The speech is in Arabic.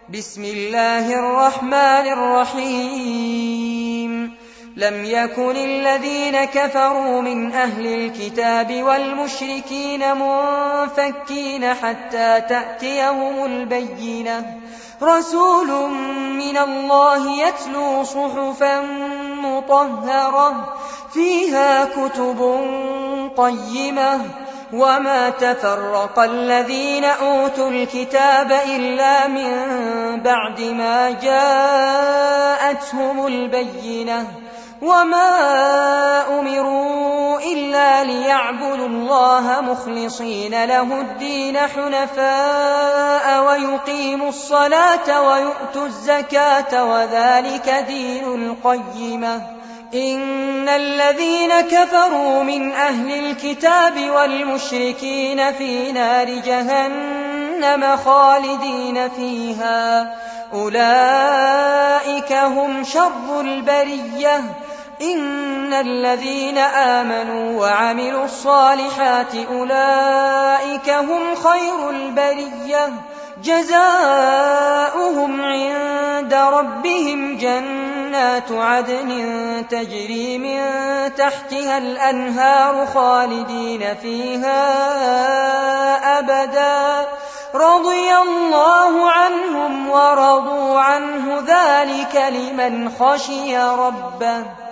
بسم الله الرحمن الرحيم لم يكن الذين كفروا من أهل الكتاب والمشركين منفكين حتى تأتيهم البينة رسول من الله يتلو صحفا مطهرة فيها كتب قيمة وما تفرق الذين أوتوا الكتاب إلا من بعد ما جاءتهم البينة وما أمروا إلا ليعبدوا الله مخلصين له الدين حنفاء ويقيموا الصلاة ويؤتوا الزكاة وذلك دين القيمة إن الذين كفروا من أهل الكتاب والمشركين في نار جهنم خالدين فيها أولئك هم شر البرية إن الذين آمنوا وعملوا الصالحات أولئك هم خير البرية جزاؤهم عند ربهم جنات عدن تجري من تحتها الأنهار خالدين فيها أبدا رضي الله عنهم ورضوا عنه ذلك لمن خشي ربه